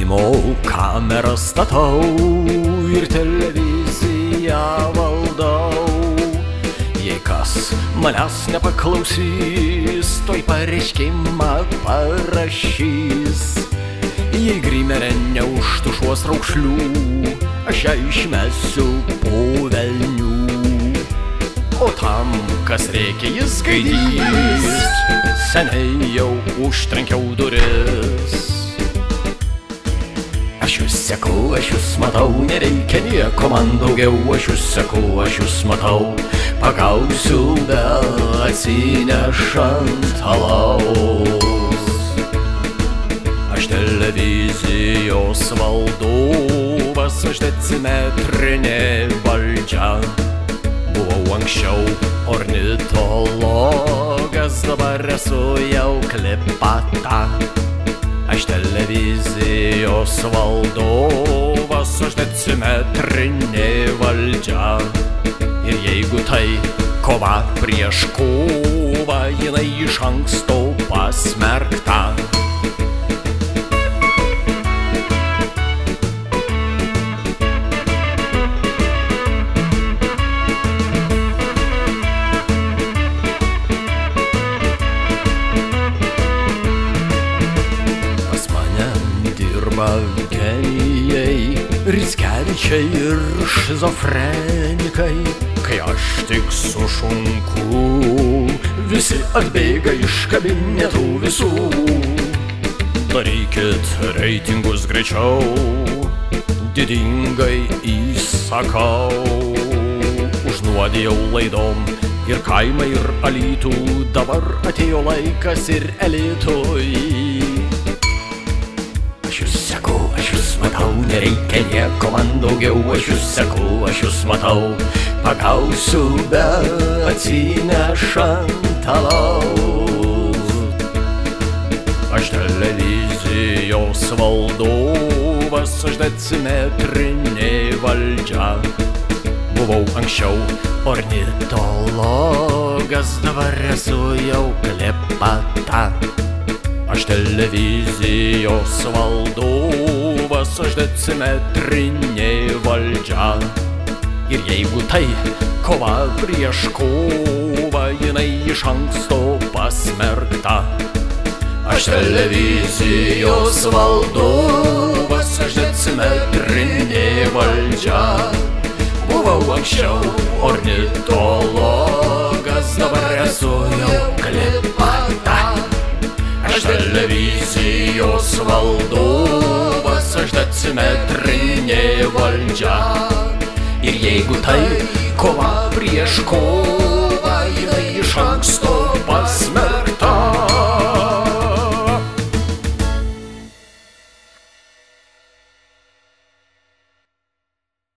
Filmo kamerą statau ir televiziją valdau. Jei kas manęs nepaklausys, toj pareiškimą parašys. Jei grimerė neužtušuos raukšlių, aš ją išmesiu po velnių. O tam, kas reikia, jis gaidys, seniai jau užtrenkiau duris. Aš jūs seku, aš jūs matau, nereikia nieko man daugiau. Aš jūs seku, aš jūs matau, pagausiu vėl atsinešant alaus. Aš televizijos valdovas, aš decimetrinė valdžia. Buvau anksčiau ornitologas, dabar esu jau klipata. Aš televizijos valdovas, aš decimetrinė valdžia. Ir jeigu tai kova prieš kovą, jinai iš anksto pasmerkta. Genijai, Rickevičiai ir šizofrenikai. Kai aš tik sušunku, visi atbėga iš kabinetų visų. Darykit reitingus greičiau, didingai įsakau. Užnuodėjau laidom ir kaimą ir Alytų, dabar atėjo laikas ir elitui. Aš jūs seku, aš jūs matau, nereikia nieko man daugiau. Aš jūs seku, aš jūs matau, pagausiu be atsinešant alaus. Aš televizijos valdovas, aš decimetrinė valdžia. Buvau anksčiau ornitologas, dabar esu jau klipata. Aš televizijos valdovas, aš decimetrinė valdžia. Ir jeigu tai kova prieš kovą, jinai iš anksto pasmerkta. Aš televizijos valdovas, aš decimetrinė valdžia. Buvau anksčiau ornitologas, dabar esu jau klipata. Aš televizijos valdovas, aš decimetrinė valdžia. Ir jeigu tai kova prieš kovą, jinai iš anksto